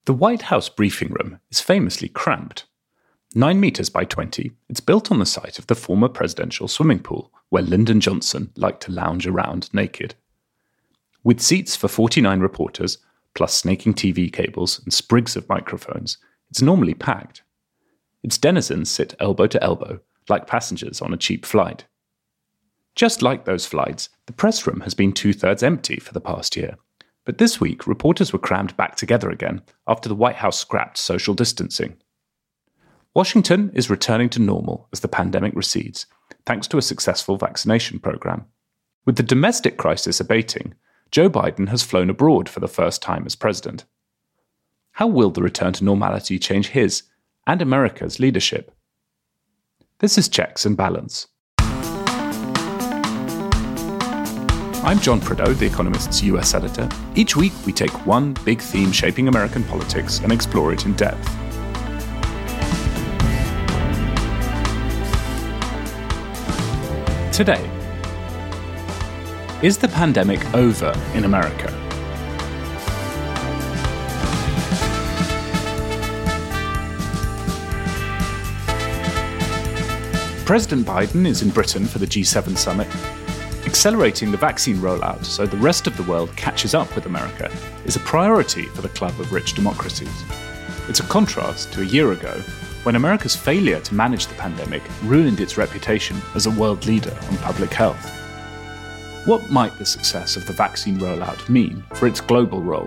The White House briefing room is famously cramped. 9 meters by 20, it's built on the site of the former presidential swimming pool, where Lyndon Johnson liked to lounge around naked. With seats for 49 reporters, plus snaking TV cables and sprigs of microphones, it's normally packed. Its denizens sit elbow to elbow, like passengers on a cheap flight. Just like those flights, the press room has been 2/3 empty for the past year. But this week, reporters were crammed back together again after the White House scrapped social distancing. Washington is returning to normal as the pandemic recedes, thanks to a successful vaccination program. With the domestic crisis abating, Joe Biden has flown abroad for the first time as president. How will the return to normality change his and America's leadership? This is Checks and Balance. I'm John Prideaux, The Economist's US editor. Each week, we take one big theme shaping American politics and explore it in depth. Today, is the pandemic over in America? President Biden is in Britain for the G7 summit. Accelerating the vaccine rollout so the rest of the world catches up with America is a priority for the club of rich democracies. It's a contrast to a year ago, when America's failure to manage the pandemic ruined its reputation as a world leader on public health. What might the success of the vaccine rollout mean for its global role?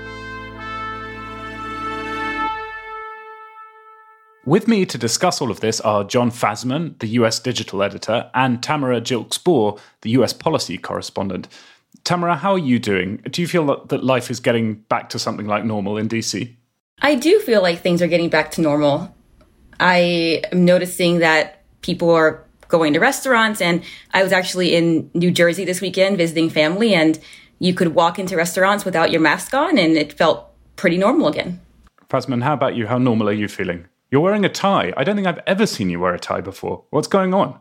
With me to discuss all of this are Jon Fasman, the US digital editor, and Tamara Gilkes-Bohr, the US policy correspondent. Tamara, how are you doing? Do you feel that life is getting back to something like normal in DC? I do feel like things are getting back to normal. I am noticing that people are going to restaurants, and I was actually in New Jersey this weekend visiting family, and you could walk into restaurants without your mask on, and it felt pretty normal again. Fasman, how about you? How normal are you feeling? You're wearing a tie. I don't think I've ever seen you wear a tie before. What's going on?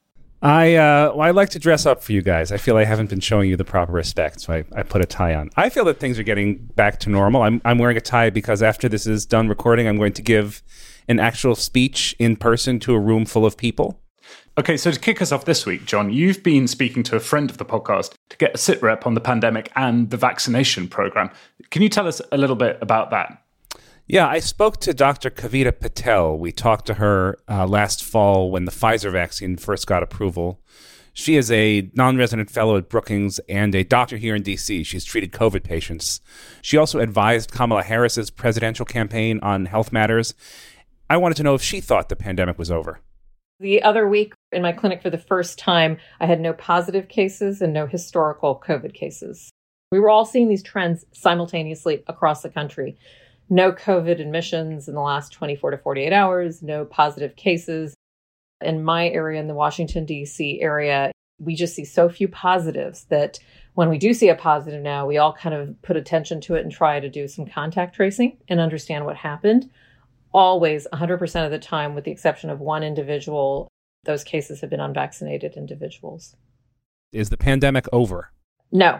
I like to dress up for you guys. I feel I haven't been showing you the proper respect, so I put a tie on. I feel that things are getting back to normal. I'm wearing a tie because after this is done recording, I'm going to give an actual speech in person to a room full of people. Okay, so to kick us off this week, John, you've been speaking to a friend of the podcast to get a sitrep on the pandemic and the vaccination program. Can you tell us a little bit about that? Yeah, I spoke to Dr. Kavita Patel. We talked to her last fall when the Pfizer vaccine first got approval. She is a non-resident fellow at Brookings and a doctor here in D.C. She's treated COVID patients. She also advised Kamala Harris's presidential campaign on health matters. I wanted to know if she thought the pandemic was over. The other week in my clinic for the first time, I had no positive cases and no historical COVID cases. We were all seeing these trends simultaneously across the country. No COVID admissions in the last 24 to 48 hours, no positive cases. In my area, in the Washington, D.C. area, we just see so few positives that when we do see a positive now, we all kind of put attention to it and try to do some contact tracing and understand what happened. Always, 100% of the time, with the exception of one individual, those cases have been unvaccinated individuals. Is the pandemic over? No.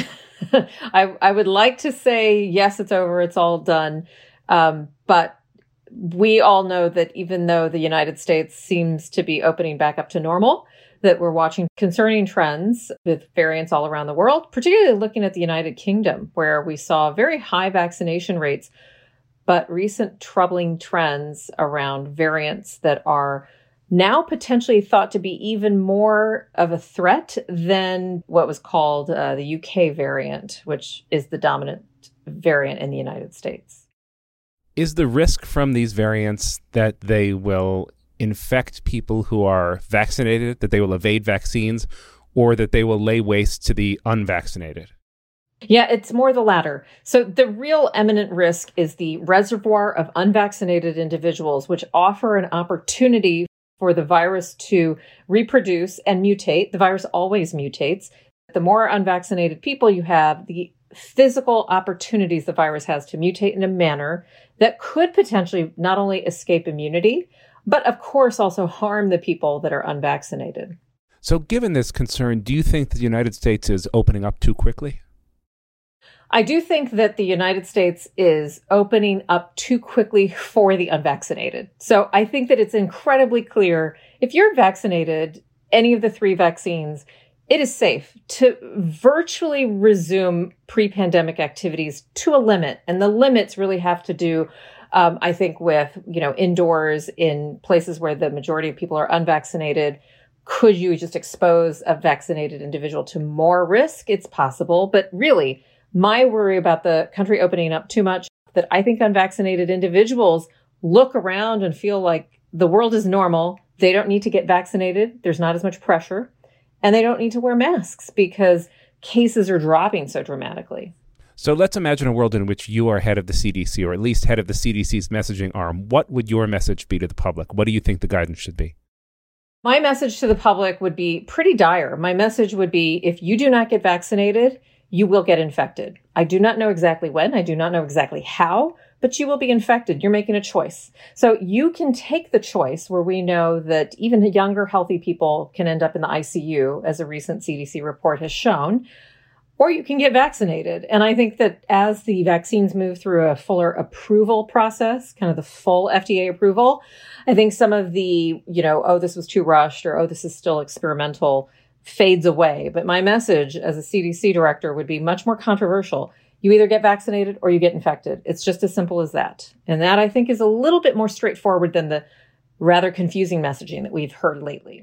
I would like to say, yes, it's over, it's all done. But we all know that even though the United States seems to be opening back up to normal, that we're watching concerning trends with variants all around the world, particularly looking at the United Kingdom, where we saw very high vaccination rates, but recent troubling trends around variants that are now potentially thought to be even more of a threat than what was called the UK variant, which is the dominant variant in the United States. Is the risk from these variants that they will infect people who are vaccinated, that they will evade vaccines, or that they will lay waste to the unvaccinated? Yeah, it's more the latter. So the real imminent risk is the reservoir of unvaccinated individuals, which offer an opportunity for the virus to reproduce and mutate. The virus always mutates. The more unvaccinated people you have, the physical opportunities the virus has to mutate in a manner that could potentially not only escape immunity, but of course also harm the people that are unvaccinated. So given this concern, do you think the United States is opening up too quickly? I do think that the United States is opening up too quickly for the unvaccinated. So I think that it's incredibly clear if you're vaccinated, any of the 3 vaccines, it is safe to virtually resume pre-pandemic activities to a limit. And the limits really have to do, I think, with, indoors in places where the majority of people are unvaccinated. Could you just expose a vaccinated individual to more risk? It's possible. But really, my worry about the country opening up too much, that I think unvaccinated individuals look around and feel like the world is normal. They don't need to get vaccinated. There's not as much pressure. And they don't need to wear masks because cases are dropping so dramatically. So let's imagine a world in which you are head of the CDC, or at least head of the CDC's messaging arm. What would your message be to the public? What do you think the guidance should be? My message to the public would be pretty dire. My message would be, if you do not get vaccinated, you will get infected. I do not know exactly when. I do not know exactly how, but you will be infected. You're making a choice. So you can take the choice where we know that even younger, healthy people can end up in the ICU, as a recent CDC report has shown, or you can get vaccinated. And I think that as the vaccines move through a fuller approval process, kind of the full FDA approval, I think some of the, this was too rushed, or, this is still experimental, fades away. But my message as a CDC director would be much more controversial. You either get vaccinated or you get infected. It's just as simple as that. And that, I think, is a little bit more straightforward than the rather confusing messaging that we've heard lately.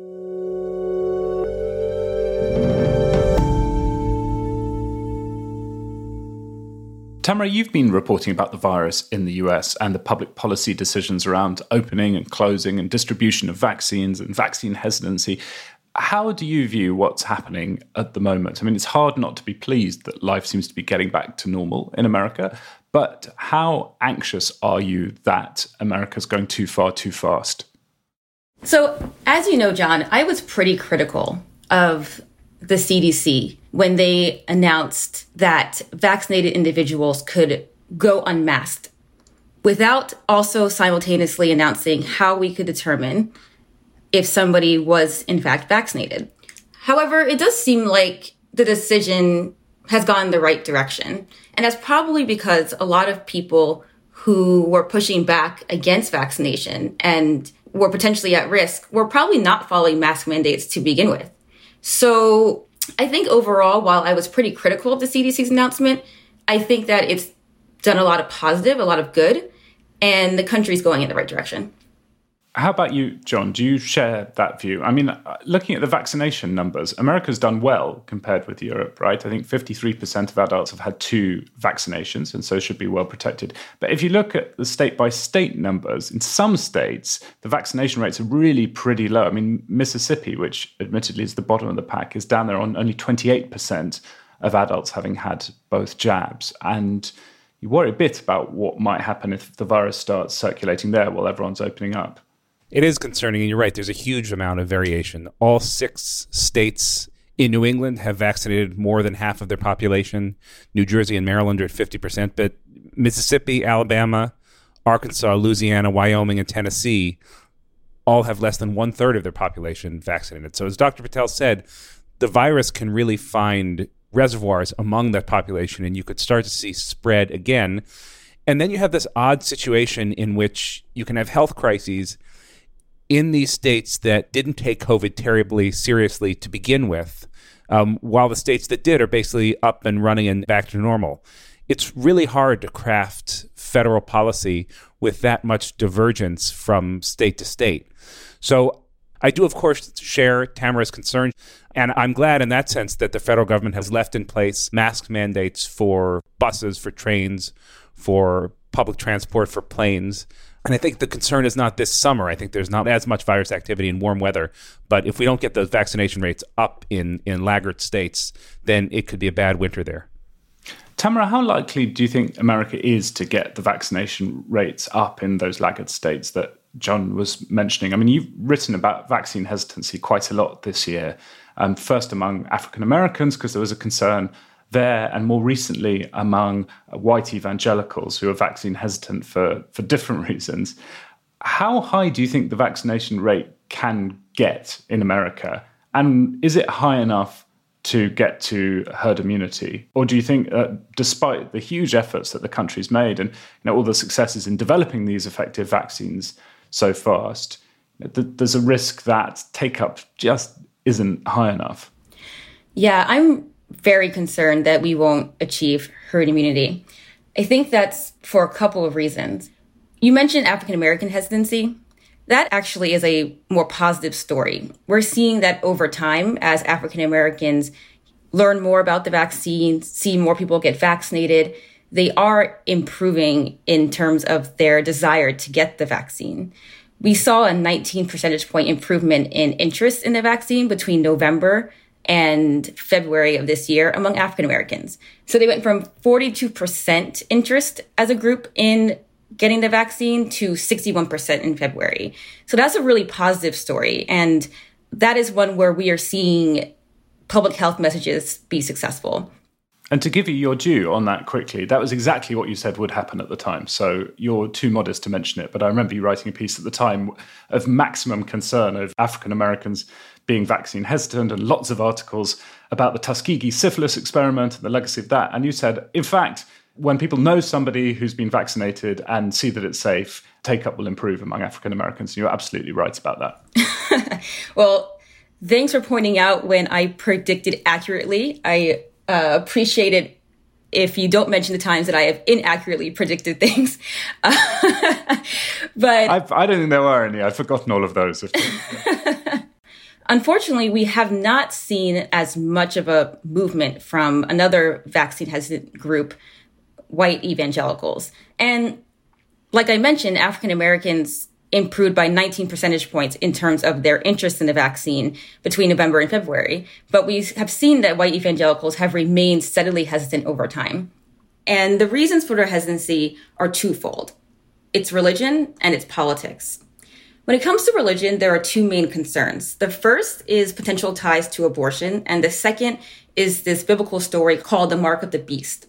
Tamara, you've been reporting about the virus in the US and the public policy decisions around opening and closing and distribution of vaccines and vaccine hesitancy. How do you view what's happening at the moment? I mean, it's hard not to be pleased that life seems to be getting back to normal in America, but how anxious are you that America's going too far too fast? So, as you know, John, I was pretty critical of the CDC when they announced that vaccinated individuals could go unmasked without also simultaneously announcing how we could determine if somebody was in fact vaccinated. However, it does seem like the decision has gone the right direction. And that's probably because a lot of people who were pushing back against vaccination and were potentially at risk were probably not following mask mandates to begin with. So I think overall, while I was pretty critical of the CDC's announcement, I think that it's done a lot of positive, a lot of good, and the country's going in the right direction. How about you, John? Do you share that view? I mean, looking at the vaccination numbers, America's done well compared with Europe, right? I think 53% of adults have had 2 vaccinations and so should be well protected. But if you look at the state-by-state numbers, in some states, the vaccination rates are really pretty low. I mean, Mississippi, which admittedly is the bottom of the pack, is down there on only 28% of adults having had both jabs. And you worry a bit about what might happen if the virus starts circulating there while everyone's opening up. It is concerning, and you're right, there's a huge amount of variation. All 6 states in New England have vaccinated more than half of their population. New Jersey and Maryland are at 50%, but Mississippi, Alabama, Arkansas, Louisiana, Wyoming, and Tennessee all have less than 1/3 of their population vaccinated. So as Dr. Patel said, the virus can really find reservoirs among that population, and you could start to see spread again. And then you have this odd situation in which you can have health crises in these states that didn't take COVID terribly seriously to begin with, while the states that did are basically up and running and back to normal. It's really hard to craft federal policy with that much divergence from state to state. So I do, of course, share Tamara's concern, and I'm glad in that sense that the federal government has left in place mask mandates for buses, for trains, for public transport, for planes. And I think the concern is not this summer. I think there's not as much virus activity in warm weather. But if we don't get those vaccination rates up in laggard states, then it could be a bad winter there. Tamara, how likely do you think America is to get the vaccination rates up in those laggard states that John was mentioning? I mean, you've written about vaccine hesitancy quite a lot this year, first among African Americans, because there was a concern there, and more recently among white evangelicals who are vaccine hesitant for different reasons. How high do you think the vaccination rate can get in America? And is it high enough to get to herd immunity? Or do you think despite the huge efforts that the country's made and all the successes in developing these effective vaccines so fast, there's a risk that take-up just isn't high enough? Yeah, I'm very concerned that we won't achieve herd immunity. I think that's for a couple of reasons. You mentioned African-American hesitancy. That actually is a more positive story. We're seeing that over time, as African-Americans learn more about the vaccine, see more people get vaccinated, they are improving in terms of their desire to get the vaccine. We saw a 19 percentage point improvement in interest in the vaccine between November and February of this year among African Americans. So they went from 42% interest as a group in getting the vaccine to 61% in February. So that's a really positive story. And that is one where we are seeing public health messages be successful. And to give you your due on that quickly, that was exactly what you said would happen at the time. So you're too modest to mention it, but I remember you writing a piece at the time of maximum concern of African Americans being vaccine hesitant, and lots of articles about the Tuskegee syphilis experiment and the legacy of that. And you said, in fact, when people know somebody who's been vaccinated and see that it's safe, take-up will improve among African Americans. You're absolutely right about that. Well, thanks for pointing out when I predicted accurately. I appreciate it if you don't mention the times that I have inaccurately predicted things. But I don't think there were any. I've forgotten all of those. Unfortunately, we have not seen as much of a movement from another vaccine hesitant group, white evangelicals. And like I mentioned, African Americans improved by 19 percentage points in terms of their interest in the vaccine between November and February. But we have seen that white evangelicals have remained steadily hesitant over time. And the reasons for their hesitancy are twofold. It's religion and it's politics. When it comes to religion, there are two main concerns. The first is potential ties to abortion, and the second is this biblical story called the Mark of the Beast.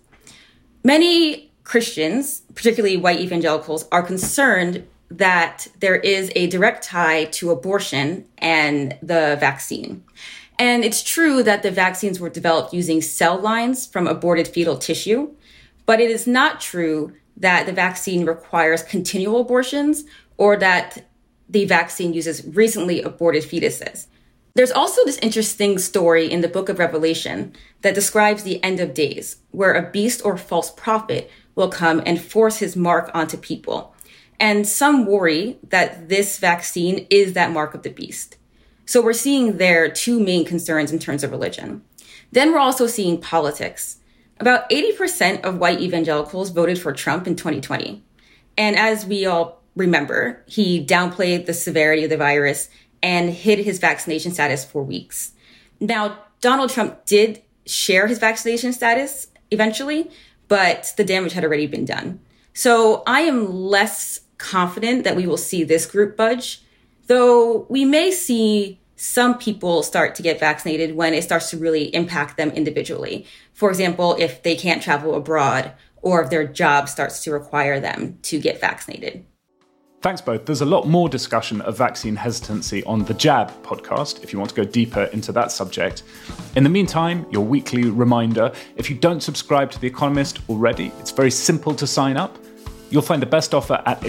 Many Christians, particularly white evangelicals, are concerned that there is a direct tie to abortion and the vaccine. And it's true that the vaccines were developed using cell lines from aborted fetal tissue, but it is not true that the vaccine requires continual abortions or that the vaccine uses recently aborted fetuses. There's also this interesting story in the book of Revelation that describes the end of days, where a beast or false prophet will come and force his mark onto people. And some worry that this vaccine is that mark of the beast. So we're seeing there two main concerns in terms of religion. Then we're also seeing politics. About 80% of white evangelicals voted for Trump in 2020. And as we all remember, he downplayed the severity of the virus and hid his vaccination status for weeks. Now, Donald Trump did share his vaccination status eventually, but the damage had already been done. So I am less confident that we will see this group budge, though we may see some people start to get vaccinated when it starts to really impact them individually. For example, if they can't travel abroad or if their job starts to require them to get vaccinated. Thanks both. There's a lot more discussion of vaccine hesitancy on the Jab podcast if you want to go deeper into that subject. In the meantime, your weekly reminder, if you don't subscribe to The Economist already, it's very simple to sign up. You'll find the best offer at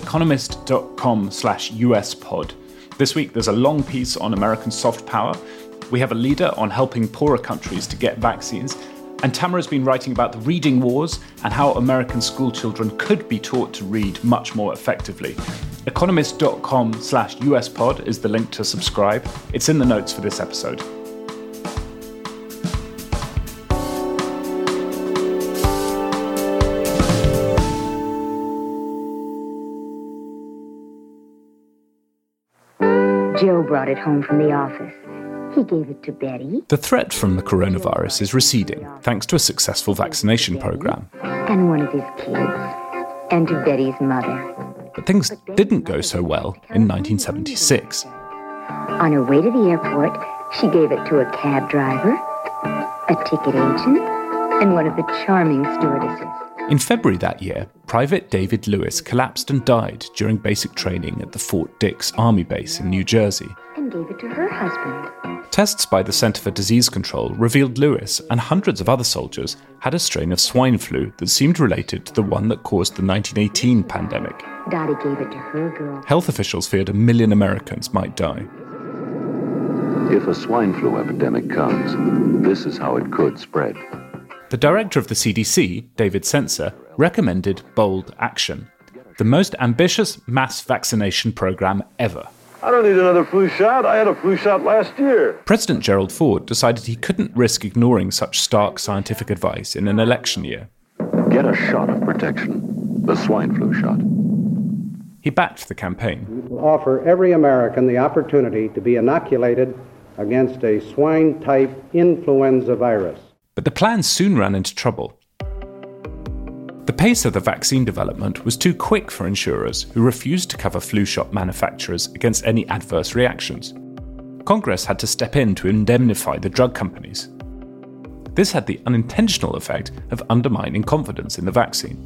economist.com/USpod. This week, there's a long piece on American soft power. We have a leader on helping poorer countries to get vaccines. And Tamara's been writing about the reading wars and how American school children could be taught to read much more effectively. Economist.com/USpod is the link to subscribe. It's in the notes for this episode. Joe brought it home from the office. He gave it to Betty. The threat from the coronavirus is receding, thanks to a successful vaccination program. And one of his kids. And to Betty's mother. But things didn't go so well in 1976. On her way to the airport, she gave it to a cab driver, a ticket agent, and one of the charming stewardesses. In February that year, Private David Lewis collapsed and died during basic training at the Fort Dix Army Base in New Jersey. gave it to her husband. Tests by the Centre for Disease Control revealed Lewis and hundreds of other soldiers had a strain of swine flu that seemed related to the one that caused the 1918 pandemic. Dottie gave it to her girl. Health officials feared 1 million Americans might die. If a swine flu epidemic comes, this is how it could spread. The director of the CDC, David Sencer, recommended bold action. The most ambitious mass vaccination program ever. I don't need another flu shot. I had a flu shot last year. President Gerald Ford decided he couldn't risk ignoring such stark scientific advice in an election year. Get a shot of protection, the swine flu shot. He backed the campaign. We will offer every American the opportunity to be inoculated against a swine-type influenza virus. But the plan soon ran into trouble. The pace of the vaccine development was too quick for insurers who refused to cover flu shot manufacturers against any adverse reactions. Congress had to step in to indemnify the drug companies. This had the unintentional effect of undermining confidence in the vaccine.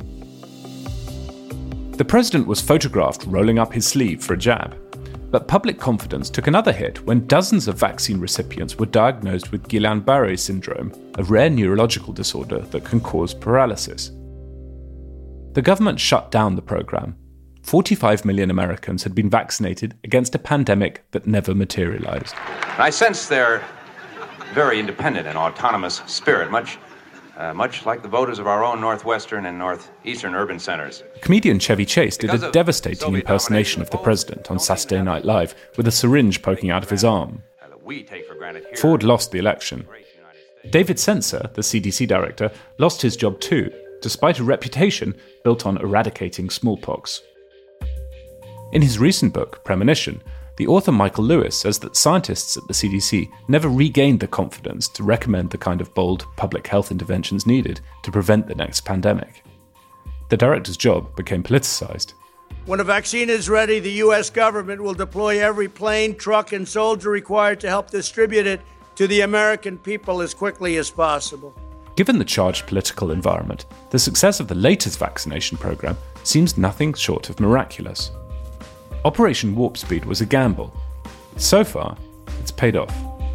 The president was photographed rolling up his sleeve for a jab, but public confidence took another hit when dozens of vaccine recipients were diagnosed with Guillain-Barré syndrome, a rare neurological disorder that can cause paralysis. The government shut down the program. 45 million Americans had been vaccinated against a pandemic that never materialized. I sense their very independent and autonomous spirit, much like the voters of our own northwestern and northeastern urban centers. Comedian Chevy Chase did a devastating impersonation of the president on Saturday Night Live with a syringe poking out of his arm. Ford lost the election. David Sencer, the CDC director, lost his job too, despite a reputation built on eradicating smallpox. In his recent book, Premonition, the author Michael Lewis says that scientists at the CDC never regained the confidence to recommend the kind of bold public health interventions needed to prevent the next pandemic. The director's job became politicized. When a vaccine is ready, the U.S. government will deploy every plane, truck, and soldier required to help distribute it to the American people as quickly as possible. Given the charged political environment, the success of the latest vaccination program seems nothing short of miraculous. Operation Warp Speed was a gamble. So far, it's paid off.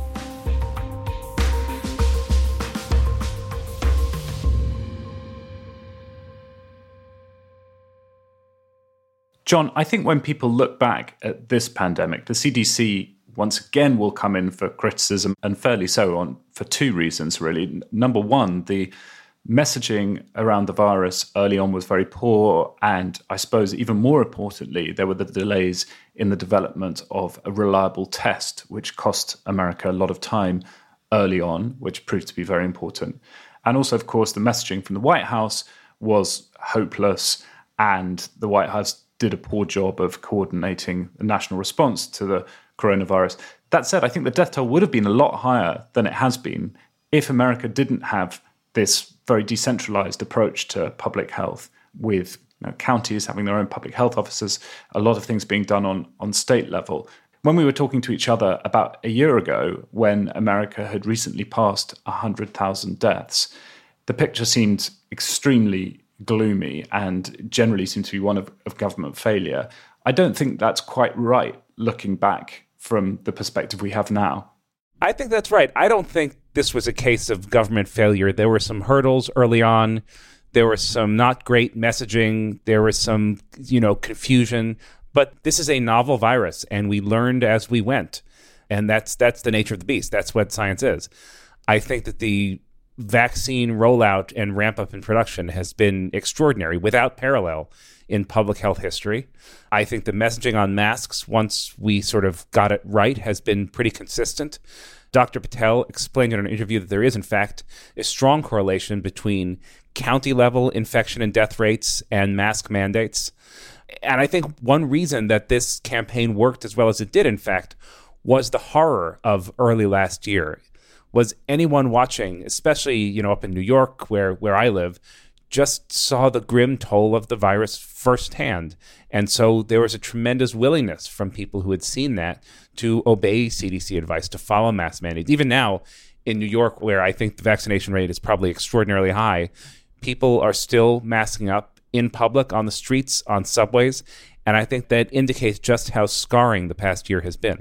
John, I think when people look back at this pandemic, the CDC once again will come in for criticism, and fairly so, for two reasons, really. Number one, the messaging around the virus early on was very poor, and I suppose even more importantly, there were the delays in the development of a reliable test, which cost America a lot of time early on, which proved to be very important. And also, of course, the messaging from the White House was hopeless, and the White House did a poor job of coordinating the national response to the coronavirus. That said, I think the death toll would have been a lot higher than it has been if America didn't have this very decentralized approach to public health, with counties having their own public health officers, a lot of things being done on state level. When we were talking to each other about a year ago, when America had recently passed 100,000 deaths, the picture seemed extremely gloomy and generally seemed to be one of government failure. I don't think that's quite right, looking back from the perspective we have now. I think that's right. I don't think this was a case of government failure. There were some hurdles early on. There was some not great messaging. There was some, confusion. But this is a novel virus, and we learned as we went. And that's the nature of the beast. That's what science is. I think that the vaccine rollout and ramp up in production has been extraordinary, without parallel in public health history. I think the messaging on masks, once we sort of got it right, has been pretty consistent. Dr. Patel explained in an interview that there is, in fact, a strong correlation between county-level infection and death rates and mask mandates. And I think one reason that this campaign worked as well as it did, in fact, was the horror of early last year. Was anyone watching, especially, up in New York, where I live, just saw the grim toll of the virus firsthand. And so there was a tremendous willingness from people who had seen that to obey CDC advice, to follow mask mandates. Even now in New York, where I think the vaccination rate is probably extraordinarily high, people are still masking up in public, on the streets, on subways. And I think that indicates just how scarring the past year has been.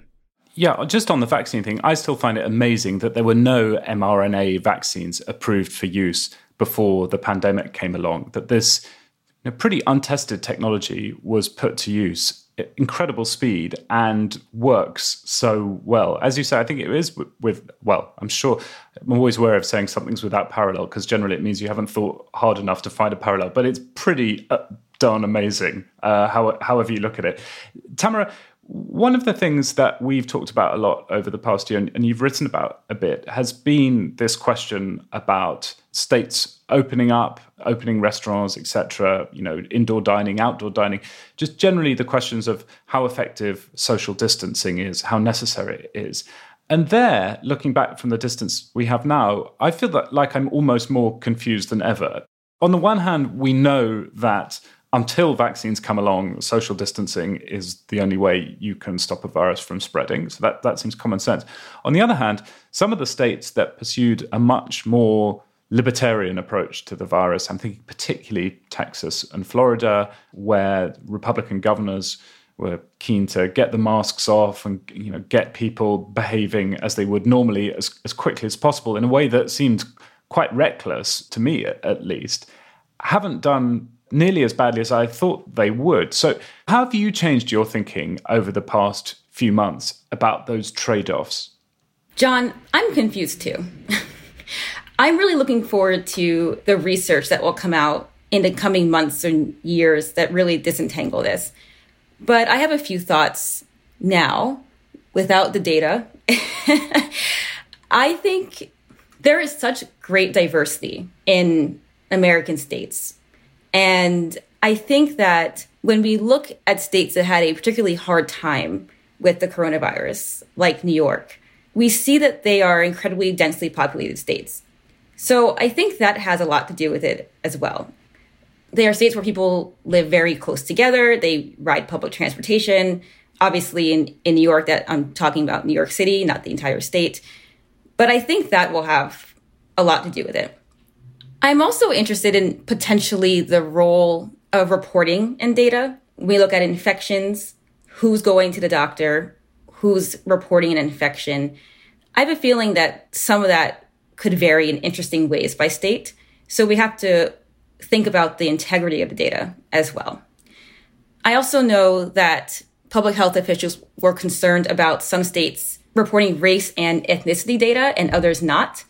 Yeah, just on the vaccine thing, I still find it amazing that there were no mRNA vaccines approved for use before the pandemic came along, that this pretty untested technology was put to use at incredible speed and works so well. As you say, I think it is I'm sure I'm always wary of saying something's without parallel because generally it means you haven't thought hard enough to find a parallel, but it's pretty darn amazing however you look at it. Tamara, one of the things that we've talked about a lot over the past year, and you've written about a bit, has been this question about states opening up, opening restaurants, etc., indoor dining, outdoor dining, just generally the questions of how effective social distancing is, how necessary it is. And there, looking back from the distance we have now, I feel like I'm almost more confused than ever. On the one hand, we know that until vaccines come along, social distancing is the only way you can stop a virus from spreading. So that seems common sense. On the other hand, some of the states that pursued a much more libertarian approach to the virus, I'm thinking particularly Texas and Florida, where Republican governors were keen to get the masks off and get people behaving as they would normally as quickly as possible in a way that seemed quite reckless, to me at least, haven't done nearly as badly as I thought they would. So how have you changed your thinking over the past few months about those trade-offs? John, I'm confused too. I'm really looking forward to the research that will come out in the coming months and years that really disentangle this. But I have a few thoughts now without the data. I think there is such great diversity in American states. And I think that when we look at states that had a particularly hard time with the coronavirus, like New York, we see that they are incredibly densely populated states. So I think that has a lot to do with it as well. They are states where people live very close together. They ride public transportation. Obviously, in New York, that I'm talking about New York City, not the entire state. But I think that will have a lot to do with it. I'm also interested in potentially the role of reporting and data. We look at infections, who's going to the doctor, who's reporting an infection. I have a feeling that some of that could vary in interesting ways by state. So we have to think about the integrity of the data as well. I also know that public health officials were concerned about some states reporting race and ethnicity data and others not.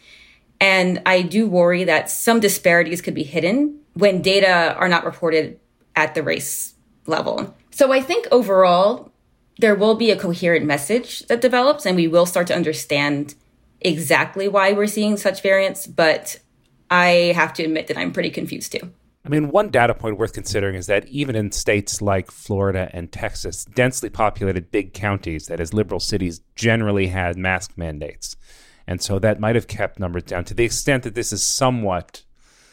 And I do worry that some disparities could be hidden when data are not reported at the race level. So I think overall, there will be a coherent message that develops and we will start to understand exactly why we're seeing such variance. But I have to admit that I'm pretty confused too. I mean, one data point worth considering is that even in states like Florida and Texas, densely populated big counties, that is, liberal cities, generally had mask mandates. And so that might have kept numbers down to the extent that this is somewhat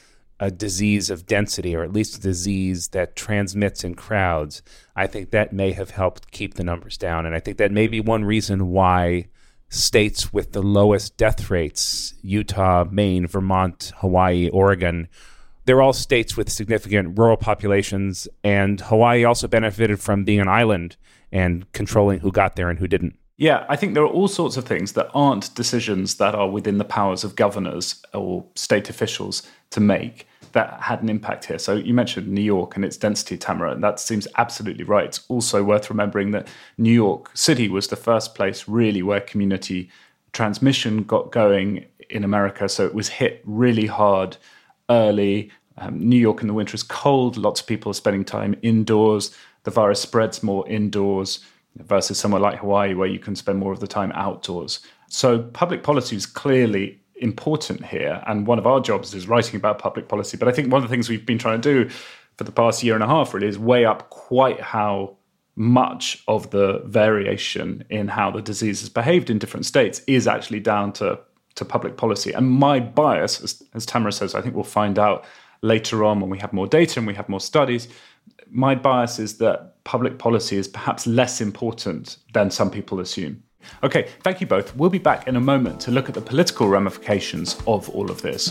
a disease of density, or at least a disease that transmits in crowds. I think that may have helped keep the numbers down. And I think that may be one reason why states with the lowest death rates, Utah, Maine, Vermont, Hawaii, Oregon, they're all states with significant rural populations. And Hawaii also benefited from being an island and controlling who got there and who didn't. Yeah, I think there are all sorts of things that aren't decisions that are within the powers of governors or state officials to make that had an impact here. So you mentioned New York and its density, Tamara, and that seems absolutely right. It's also worth remembering that New York City was the first place really where community transmission got going in America. So it was hit really hard early. New York in the winter is cold. Lots of people are spending time indoors. The virus spreads more indoors versus somewhere like Hawaii where you can spend more of the time outdoors. So public policy is clearly important here. And one of our jobs is writing about public policy. But I think one of the things we've been trying to do for the past year and a half really is weigh up quite how much of the variation in how the disease has behaved in different states is actually down to public policy. And my bias, as Tamara says, I think we'll find out later on when we have more data and we have more studies, my bias is that public policy is perhaps less important than some people assume. Okay, thank you both. We'll be back in a moment to look at the political ramifications of all of this.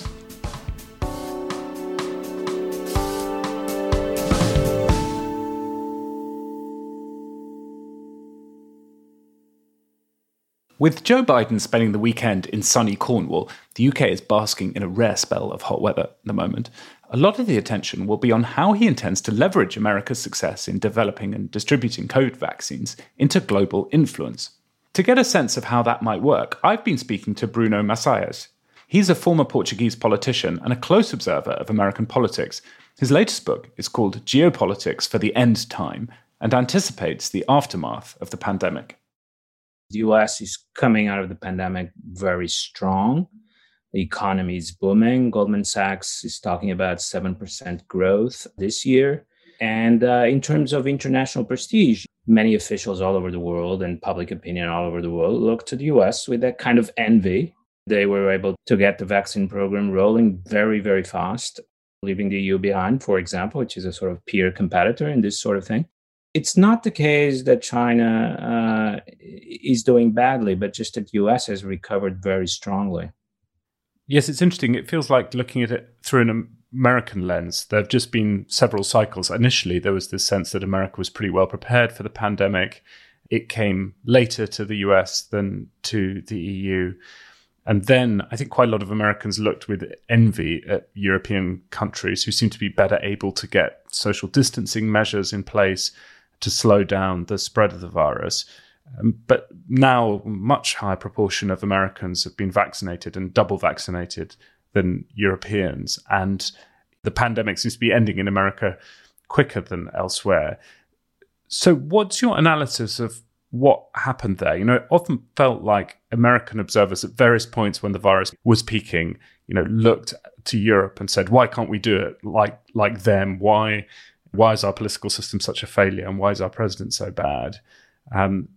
With Joe Biden spending the weekend in sunny Cornwall, the UK is basking in a rare spell of hot weather at the moment. A lot of the attention will be on how he intends to leverage America's success in developing and distributing COVID vaccines into global influence. To get a sense of how that might work, I've been speaking to Bruno Macias. He's a former Portuguese politician and a close observer of American politics. His latest book is called Geopolitics for the End Time and anticipates the aftermath of the pandemic. The US is coming out of the pandemic very strong. The economy is booming. Goldman Sachs is talking about 7% growth this year. And in terms of international prestige, many officials all over the world and public opinion all over the world look to the US with that kind of envy. They were able to get the vaccine program rolling very, very fast, leaving the EU behind, for example, which is a sort of peer competitor in this sort of thing. It's not the case that China is doing badly, but just that the US has recovered very strongly. Yes, it's interesting. It feels like looking at it through an American lens. There have just been several cycles. Initially, there was this sense that America was pretty well prepared for the pandemic. It came later to the US than to the EU. And then I think quite a lot of Americans looked with envy at European countries who seem to be better able to get social distancing measures in place to slow down the spread of the virus. But now a much higher proportion of Americans have been vaccinated and double vaccinated than Europeans. And the pandemic seems to be ending in America quicker than elsewhere. So what's your analysis of what happened there? You know, it often felt like American observers at various points when the virus was peaking, you know, looked to Europe and said, why can't we do it like them? Why is our political system such a failure? And why is our president so bad? And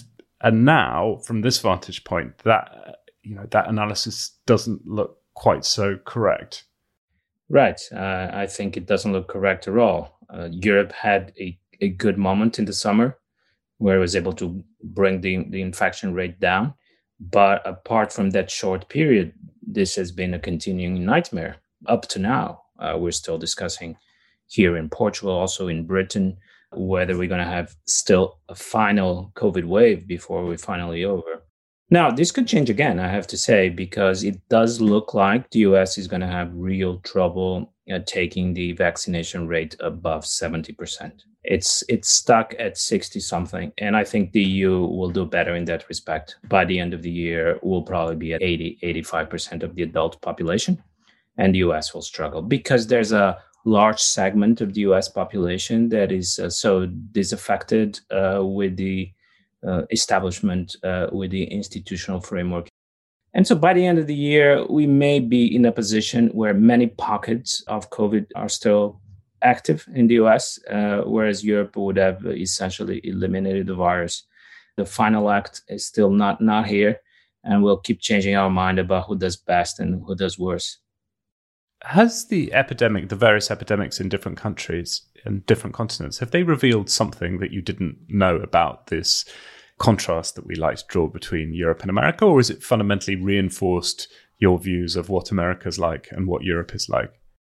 now, from this vantage point, that analysis doesn't look quite so correct. Right. I think it doesn't look correct at all. Europe had a good moment in the summer where it was able to bring the infection rate down. But apart from that short period, this has been a continuing nightmare up to now. We're still discussing here in Portugal, also in Britain, whether we're going to have still a final COVID wave before we're finally over. Now, this could change again, I have to say, because it does look like the US is going to have real trouble taking the vaccination rate above 70%. It's stuck at 60 something. And I think the EU will do better in that respect. By the end of the year, we'll probably be at 85% of the adult population. And the US will struggle because there's a large segment of the US population that is so disaffected with the establishment, with the institutional framework. And so by the end of the year, we may be in a position where many pockets of COVID are still active in the US, whereas Europe would have essentially eliminated the virus. The final act is still not here, and we'll keep changing our mind about who does best and who does worse. Has the various epidemics in different countries and different continents, have they revealed something that you didn't know about this contrast that we like to draw between Europe and America, or is it fundamentally reinforced your views of what America's like and what Europe is like?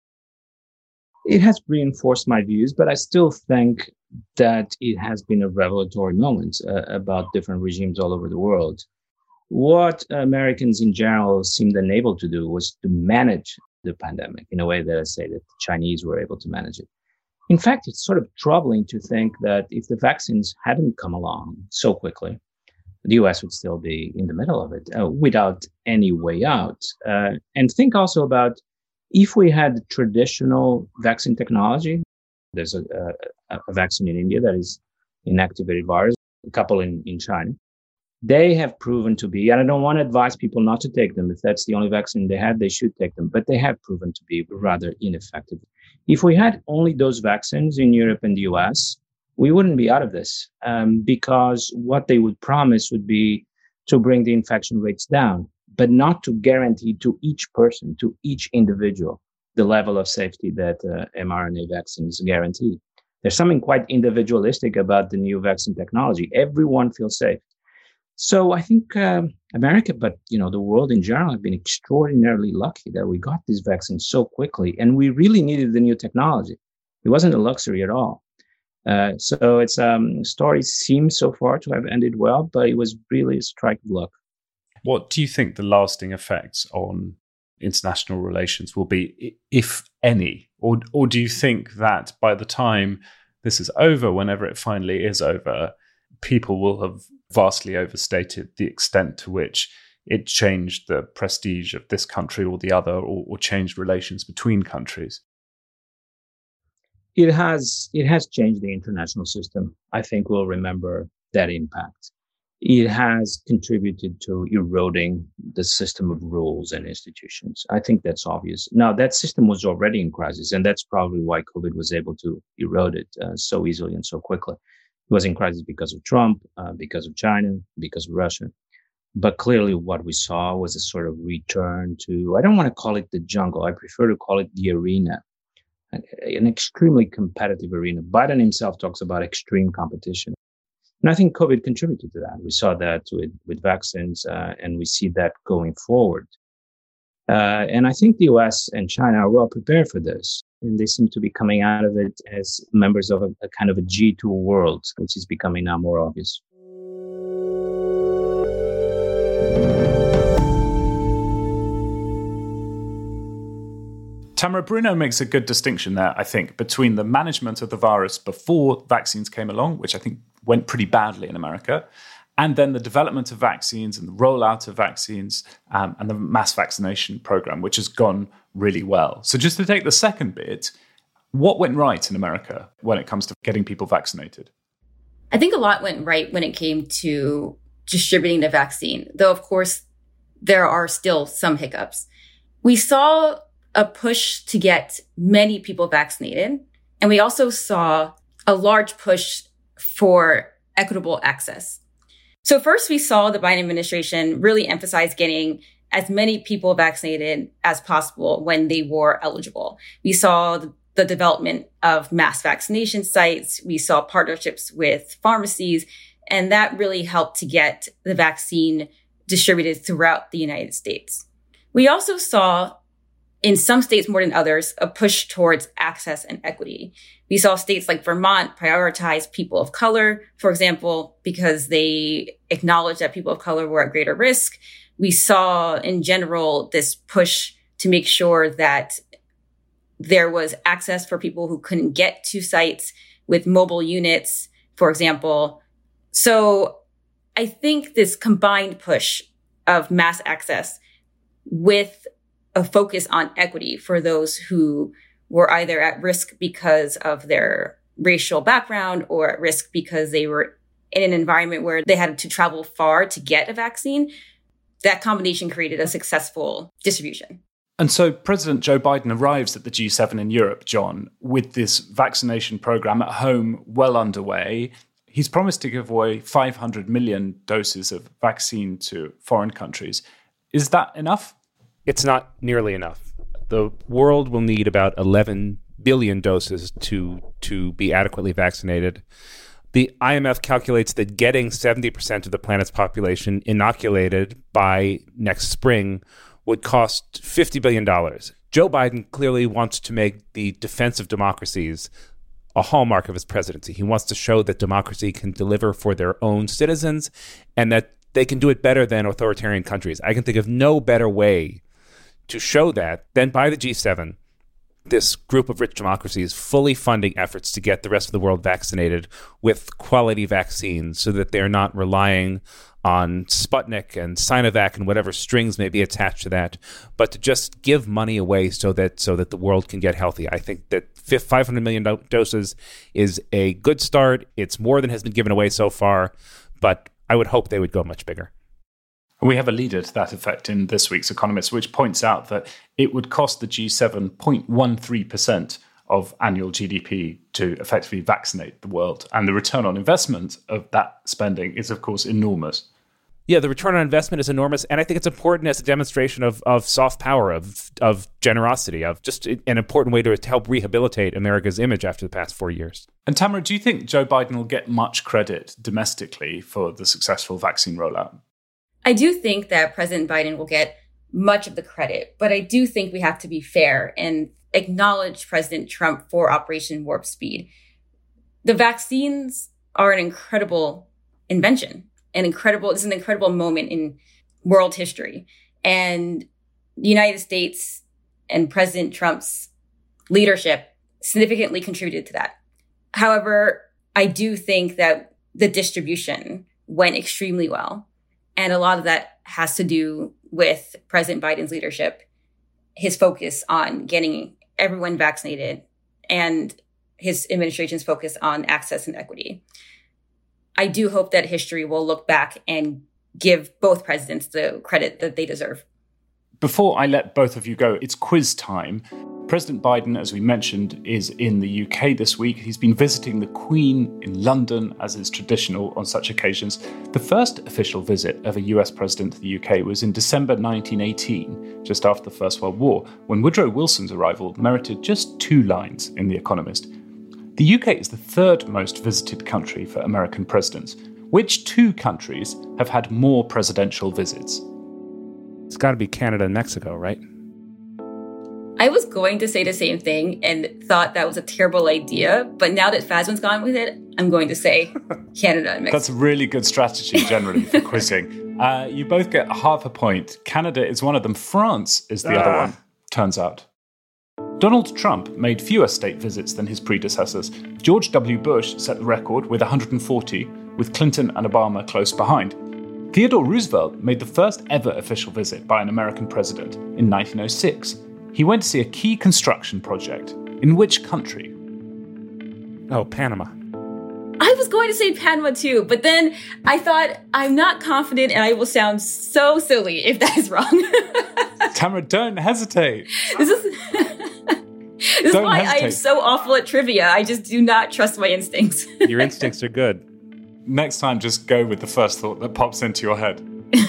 It has reinforced my views, but I still think that it has been a revelatory moment about different regimes all over the world. What Americans in general seemed unable to do was to manage the pandemic in a way that I say that the Chinese were able to manage it. In fact, it's sort of troubling to think that if the vaccines hadn't come along so quickly, the US would still be in the middle of it without any way out. And think also about if we had traditional vaccine technology. There's a vaccine in India that is inactivated virus, a couple in China. They have proven to be, and I don't want to advise people not to take them. If that's the only vaccine they have, they should take them. But they have proven to be rather ineffective. If we had only those vaccines in Europe and the US, we wouldn't be out of this because what they would promise would be to bring the infection rates down, but not to guarantee to each person, to each individual, the level of safety that mRNA vaccines guarantee. There's something quite individualistic about the new vaccine technology. Everyone feels safe. So I think America, but the world in general, have been extraordinarily lucky that we got these vaccines so quickly, and we really needed the new technology. It wasn't a luxury at all. So its story seems so far to have ended well, but it was really a strike of luck. What do you think the lasting effects on international relations will be, if any? Or do you think that by the time this is over, whenever it finally is over, people will have vastly overstated the extent to which it changed the prestige of this country or the other, or changed relations between countries? It has changed the international system. I think we'll remember that impact. It has contributed to eroding the system of rules and institutions. I think that's obvious. Now, that system was already in crisis, and that's probably why COVID was able to erode it so easily and so quickly. It was in crisis because of Trump, because of China, because of Russia. But clearly what we saw was a sort of return to, I don't want to call it the jungle, I prefer to call it the arena, an extremely competitive arena. Biden himself talks about extreme competition. And I think COVID contributed to that. We saw that with vaccines, and we see that going forward. And I think the US and China are well prepared for this. And they seem to be coming out of it as members of a kind of a G2 world, which is becoming now more obvious. Tamara Bruno makes a good distinction there, I think, between the management of the virus before vaccines came along, which I think went pretty badly in America, and then the development of vaccines and the rollout of vaccines and the mass vaccination program, which has gone really well. So just to take the second bit, what went right in America when it comes to getting people vaccinated? I think a lot went right when it came to distributing the vaccine, though, of course, there are still some hiccups. We saw a push to get many people vaccinated, and we also saw a large push for equitable access. So first, we saw the Biden administration really emphasize getting as many people vaccinated as possible when they were eligible. We saw the development of mass vaccination sites. We saw partnerships with pharmacies, and that really helped to get the vaccine distributed throughout the United States. We also saw, in some states more than others, a push towards access and equity. We saw states like Vermont prioritize people of color, for example, because they acknowledged that people of color were at greater risk. We saw, in general, this push to make sure that there was access for people who couldn't get to sites with mobile units, for example. So I think this combined push of mass access with a focus on equity for those who were either at risk because of their racial background or at risk because they were in an environment where they had to travel far to get a vaccine, that combination created a successful distribution. And so President Joe Biden arrives at the G7 in Europe, John, with this vaccination program at home well underway. He's promised to give away 500 million doses of vaccine to foreign countries. Is that enough? It's not nearly enough. The world will need about 11 billion doses to be adequately vaccinated. The IMF calculates that getting 70% of the planet's population inoculated by next spring would cost $50 billion. Joe Biden clearly wants to make the defense of democracies a hallmark of his presidency. He wants to show that democracy can deliver for their own citizens and that they can do it better than authoritarian countries. I can think of no better way to show that than by the G7, this group of rich democracies fully funding efforts to get the rest of the world vaccinated with quality vaccines so that they're not relying on Sputnik and Sinovac and whatever strings may be attached to that, but to just give money away so that the world can get healthy. I think that 500 million doses is a good start. It's more than has been given away so far, but I would hope they would go much bigger. We have a leader to that effect in this week's Economist, which points out that it would cost the G7 0.13% of annual GDP to effectively vaccinate the world. And the return on investment of that spending is, of course, enormous. Yeah, the return on investment is enormous. And I think it's important as a demonstration of soft power, of generosity, of just an important way to help rehabilitate America's image after the past 4 years. And Tamara, do you think Joe Biden will get much credit domestically for the successful vaccine rollout? I do think that President Biden will get much of the credit, but I do think we have to be fair and acknowledge President Trump for Operation Warp Speed. The vaccines are an incredible invention, it's an incredible moment in world history. And the United States and President Trump's leadership significantly contributed to that. However, I do think that the distribution went extremely well. And a lot of that has to do with President Biden's leadership, his focus on getting everyone vaccinated, and his administration's focus on access and equity. I do hope that history will look back and give both presidents the credit that they deserve. Before I let both of you go, it's quiz time. President Biden, as we mentioned, is in the UK this week. He's been visiting the Queen in London, as is traditional on such occasions. The first official visit of a US president to the UK was in December 1918, just after the First World War, when Woodrow Wilson's arrival merited just 2 lines in The Economist. The UK is the 3rd most visited country for American presidents. Which 2 countries have had more presidential visits? It's got to be Canada and Mexico, right? I was going to say the same thing and thought that was a terrible idea. But now that Fazman's gone with it, I'm going to say Canada and Mexico. That's a really good strategy generally for quizzing. You both get half a point. Canada is one of them. France is the other one, turns out. Donald Trump made fewer state visits than his predecessors. George W. Bush set the record with 140, with Clinton and Obama close behind. Theodore Roosevelt made the first ever official visit by an American president in 1906. He went to see a key construction project. In which country? Oh, Panama. I was going to say Panama too, but then I thought, I'm not confident and I will sound so silly if that is wrong. Tamara, don't hesitate. This is why I am so awful at trivia. I just do not trust my instincts. Your instincts are good. Next time, just go with the first thought that pops into your head.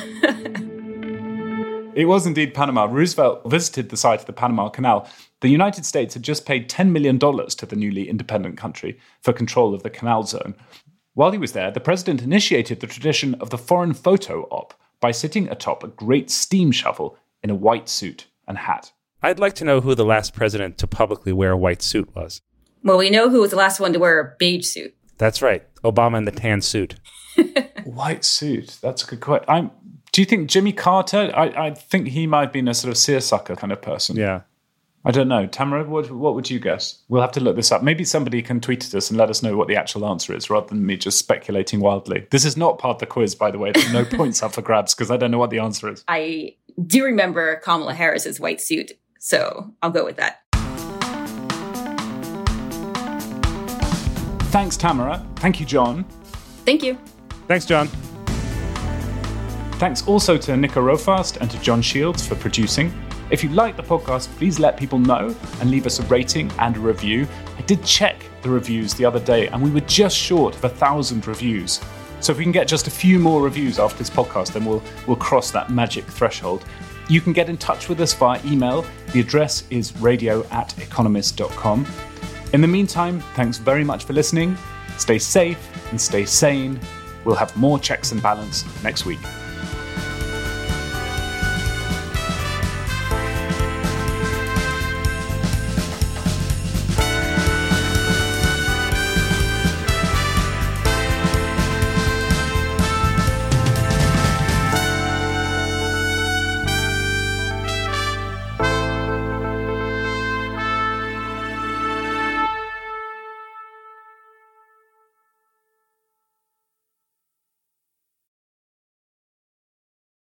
It was indeed Panama. Roosevelt visited the site of the Panama Canal. The United States had just paid $10 million to the newly independent country for control of the canal zone. While he was there, the president initiated the tradition of the foreign photo op by sitting atop a great steam shovel in a white suit and hat. I'd like to know who the last president to publicly wear a white suit was. Well, we know who was the last one to wear a beige suit. That's right. Obama in the tan suit. White suit. That's a good question. Do you think Jimmy Carter? I think he might have been a sort of seersucker kind of person. Yeah. I don't know. Tamara, what would you guess? We'll have to look this up. Maybe somebody can tweet at us and let us know what the actual answer is, rather than me just speculating wildly. This is not part of the quiz, by the way. There's no points up for grabs because I don't know what the answer is. I do remember Kamala Harris's white suit, so I'll go with that. Thanks, Tamara. Thank you, John. Thank you. Thanks, John. Thanks also to Nico Rofast and to John Shields for producing. If you like the podcast, please let people know and leave us a rating and a review. I did check the reviews the other day and we were just short of 1,000 reviews. So if we can get just a few more reviews after this podcast, then we'll cross that magic threshold. You can get in touch with us via email. The address is radio@economist.com. In the meantime, thanks very much for listening. Stay safe and stay sane. We'll have more checks and balance next week.